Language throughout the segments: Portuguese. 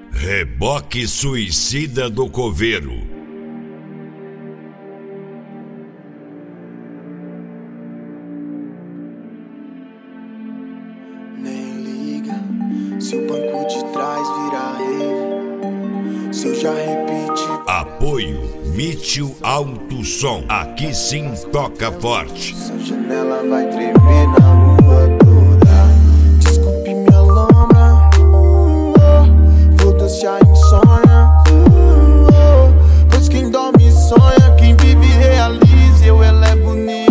Reboque suicida do coveiro. Nem liga se o banco de trás virar rave, se eu já repeti. Apoio Mitchell Alto Som. Aqui sim toca forte. Sua janela vai tremer na rua toda. Desculpe minha lombra, foda-se a insônia, pois quem dorme sonha, quem vive realiza, eu elevo o nível.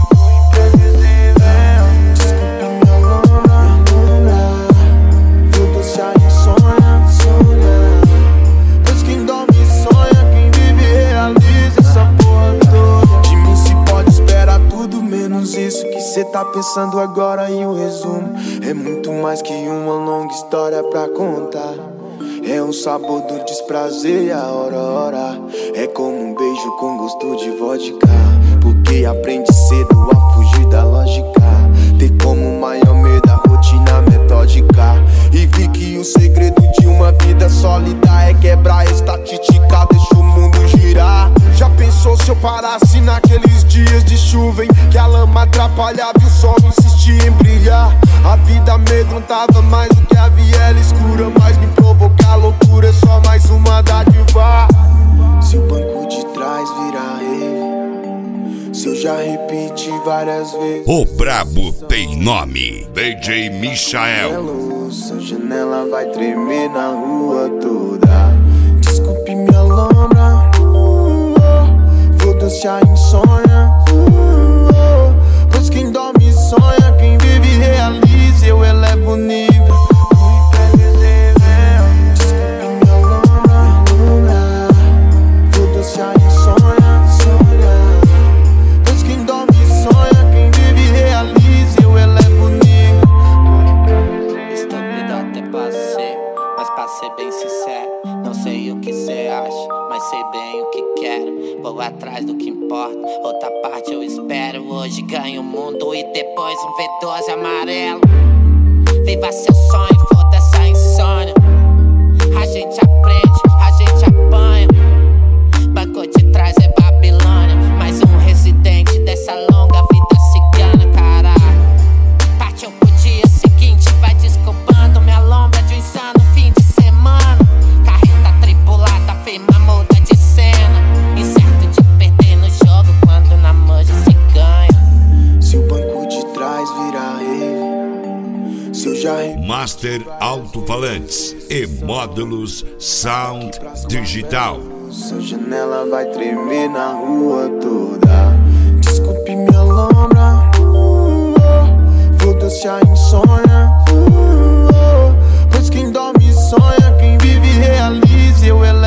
Desculpe minha lombra, foda-se a insônia, pois quem dorme sonha, quem vive realiza essa porra toda. De mim se pode esperar tudo menos isso que cê tá pensando agora. E o resumo é muito mais que uma longa história pra contar. É um sabor do desprazer e a hora. É como um beijo com gosto de vodka, porque aprende cedo a fugir da lógica. Ter como maior medo a rotina metódica. E vi que o segredo de uma vida sólida é quebrar a estatística, deixa o mundo girar. Já pensou se eu parasse naqueles dias de chuva em que a lama atrapalhava e o sol insistia em brilhar? A vida amedrontava mais do que a viela escura, mas me provocar loucura é só mais uma dádiva. Se o banco de trás virar rave, se eu já repeti várias vezes. O brabo tem nome, DJ Michael. Sua janela vai tremer na rua toda. Desculpe minha lombra, foda-se a insônia, pois quem dorme sonha, quem vive realiza, eu elevo o nível. Desculpe minha lombra, foda-se a insônia, pois quem dorme sonha, quem vive realiza, eu elevo o nível. Estúpido até passei, mas pra ser bem sincero, não sei o que cê acha, mas sei bem o que quero. Vou atrás do que importa, outra parte eu espero. Hoje ganho o mundo e depois um V12 amarelo. Viva seu sonho, foda-se a insônia. A gente aprende, a gente apanha. Banco de trás é Babilônia, mais um residente dessa longa vida cigana, caralho. Partiu pro dia seguinte, vai desculpando minha lombra de um insano fim de semana. Carreta tripulada, firma muda de cena. Incerto de perder no jogo quando na manja se ganha. Se o banco de trás virar rave, se eu já Master Alto-Falantes e Módulos Sound Digital. sua janela vai tremer na rua toda. Desculpe minha lombra, foda-se a insônia, pois quem dorme sonha, quem vive realiza, eu elevo